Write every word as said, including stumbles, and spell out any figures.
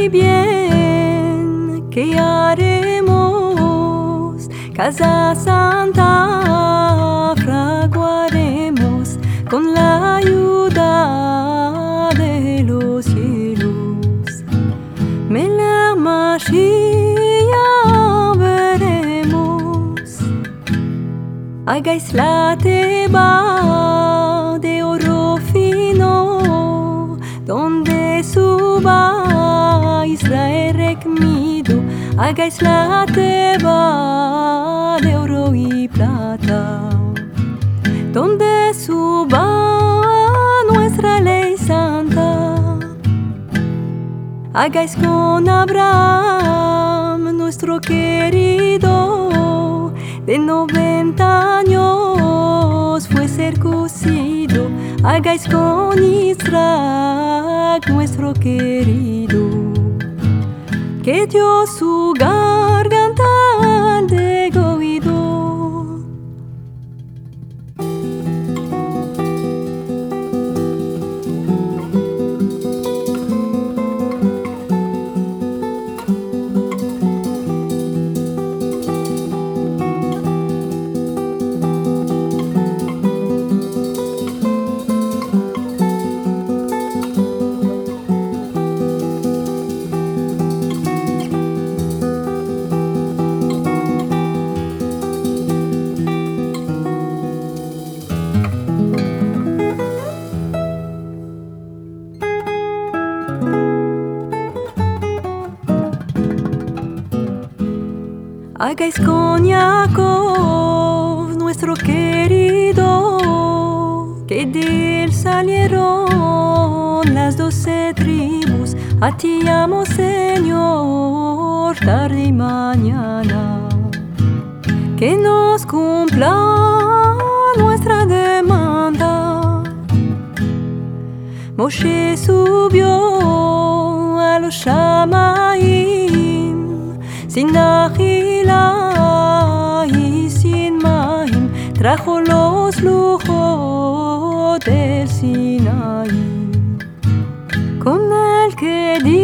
y bien, ¿qué haremos? Casa Santa fraguaremos con la ayuda de los cielos. Me la Mashiach veremos. Hagáis la teba de oro fino, donde suba Israel recmido. Hagáis la teba de oro y plata, donde suba nuestra ley santa. Hagáis con Abraham, nuestro querido, de noventa años fue circuncido. Hagáis con Isaac, nuestro querido, que dio su garganta al degollador. Hagáis con Jacob, nuestro querido, que de él salieron las doce tribus. A ti amo, Señor, tarde y mañana, que nos cumpla nuestra demanda. Moshe subió a los Shamaim, sin agila y sin maim, trajo los lujos del Sinaí, con el que